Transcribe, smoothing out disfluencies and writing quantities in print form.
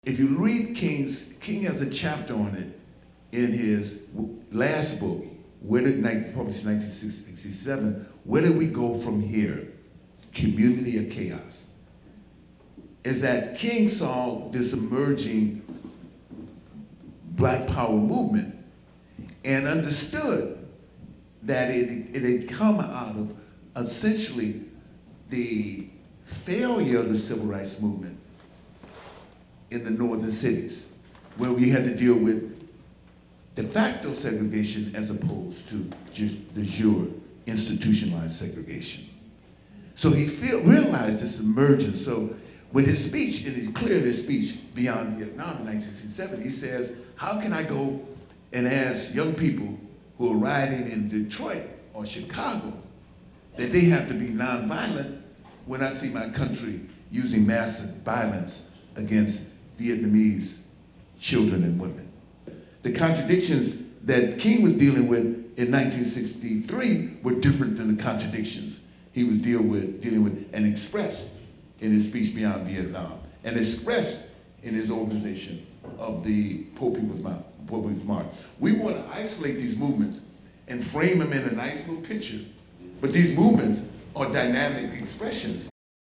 If you read King has a chapter on it in his last book, published in 1967, Where Did We Go From Here? Community or Chaos? Is that King saw this emerging Black Power movement and understood that it had come out of essentially the failure of the civil rights movement in the northern cities, where we had to deal with de facto segregation as opposed to de jure institutionalized segregation. So he realized this emergence. So with his speech, and he cleared his speech Beyond Vietnam in 1967, he says, how can I go and ask young people who are riding in Detroit or Chicago that they have to be nonviolent when I see my country using massive violence against Vietnamese children and women? The contradictions that King was dealing with in 1963 were different than the contradictions he was dealing with and expressed in his speech Beyond Vietnam, and expressed in his organization of the Poor People's March. We want to isolate these movements and frame them in a nice little picture, but these movements are dynamic expressions